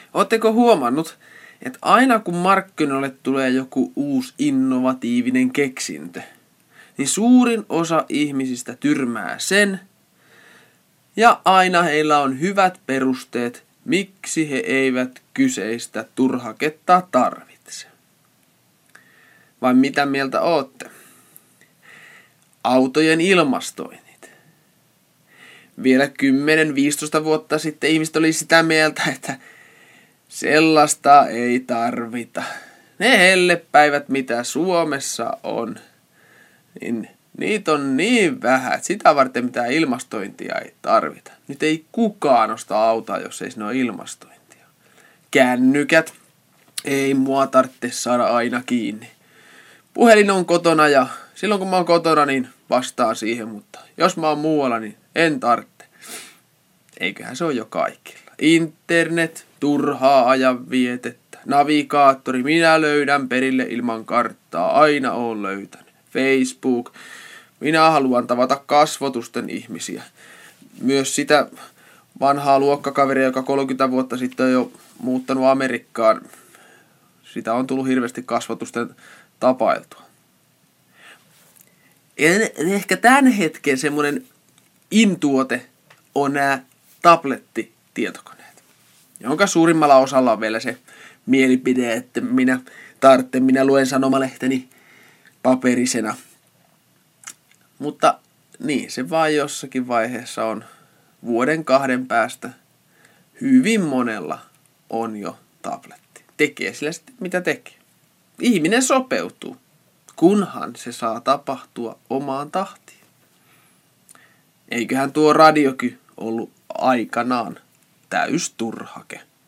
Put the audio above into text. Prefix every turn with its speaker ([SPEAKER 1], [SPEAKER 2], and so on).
[SPEAKER 1] Ootteko huomannut, että aina kun markkinoille tulee joku uusi innovatiivinen keksintö, niin suurin osa ihmisistä tyrmää sen, ja aina heillä on hyvät perusteet, miksi he eivät kyseistä turhaketta tarvitse. Vai mitä mieltä ootte? Autojen ilmastoinnit. Vielä 10-15 vuotta sitten ihmiset oli sitä mieltä, että sellaista ei tarvita. Ne hellepäivät, mitä Suomessa on, niin niitä on niin vähän, että sitä varten mitään ilmastointia ei tarvita. Nyt ei kukaan osta autoa, jos ei siinä ole ilmastointia. Kännykät, ei mua tarvitse saada aina kiinni. Puhelin on kotona ja silloin kun mä oon kotona, niin vastaan siihen, mutta jos mä oon muualla, niin en tarvitse. Eiköhän se ole jo kaikilla. Internet, turhaa ajanvietettä, navigaattori, minä löydän perille ilman karttaa, aina oon löytänyt. Facebook, minä haluan tavata kasvotusten ihmisiä. Myös sitä vanhaa luokkakaveria, joka 30 vuotta sitten on jo muuttanut Amerikkaan. Sitä on tullut hirveästi kasvotusten tapailtua. Ehkä tämän hetken semmoinen in-tuote on nämä tablettitietokoneet, jonka suurimmalla osalla on vielä se mielipide, että minä luen sanomalehteni paperisena. Mutta niin, se vaan jossakin vaiheessa on 1-2 päästä. Hyvin monella on jo tabletti. Tekee sillä sitten mitä tekee. Ihminen sopeutuu, kunhan se saa tapahtua omaan tahtiin. Eiköhän tuo radiokin ollut aikanaan täysturhake.